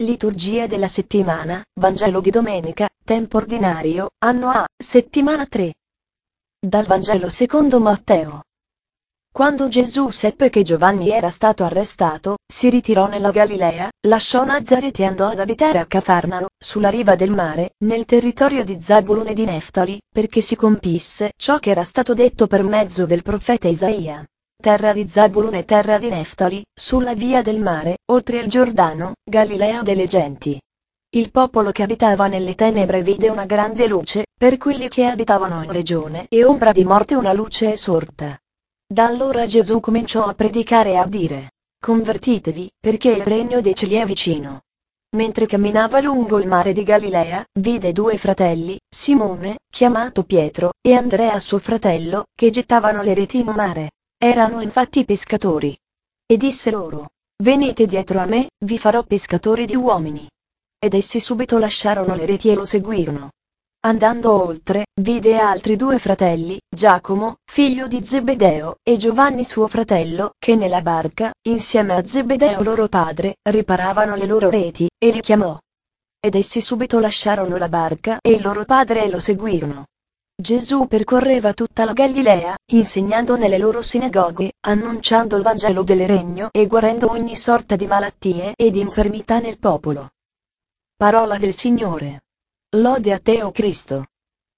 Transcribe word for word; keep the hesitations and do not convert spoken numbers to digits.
Liturgia della settimana, Vangelo di domenica, tempo ordinario, anno A, settimana tre. Dal Vangelo secondo Matteo. Quando Gesù seppe che Giovanni era stato arrestato, si ritirò nella Galilea, lasciò Nazareth e andò ad abitare a Cafarnao, sulla riva del mare, nel territorio di Zabulone e di Neftali, perché si compisse ciò che era stato detto per mezzo del profeta Isaia. Terra di Zabulone e terra di Neftali, sulla via del mare, oltre il Giordano, Galilea delle genti. Il popolo che abitava nelle tenebre vide una grande luce, per quelli che abitavano in regione e ombra di morte una luce è sorta. Da allora Gesù cominciò a predicare e a dire: convertitevi, perché il regno dei cieli è vicino. Mentre camminava lungo il mare di Galilea, vide due fratelli, Simone, chiamato Pietro, e Andrea suo fratello, che gettavano le reti in mare. Erano infatti pescatori. E disse loro: venite dietro a me, vi farò pescatori di uomini. Ed essi subito lasciarono le reti e lo seguirono. Andando oltre, vide altri due fratelli, Giacomo, figlio di Zebedeo, e Giovanni suo fratello, che nella barca, insieme a Zebedeo loro padre, riparavano le loro reti, e li chiamò. Ed essi subito lasciarono la barca e il loro padre e lo seguirono. Gesù percorreva tutta la Galilea, insegnando nelle loro sinagoghe, annunciando il Vangelo del regno e guarendo ogni sorta di malattie e di infermità nel popolo. Parola del Signore. Lode a te, o Cristo.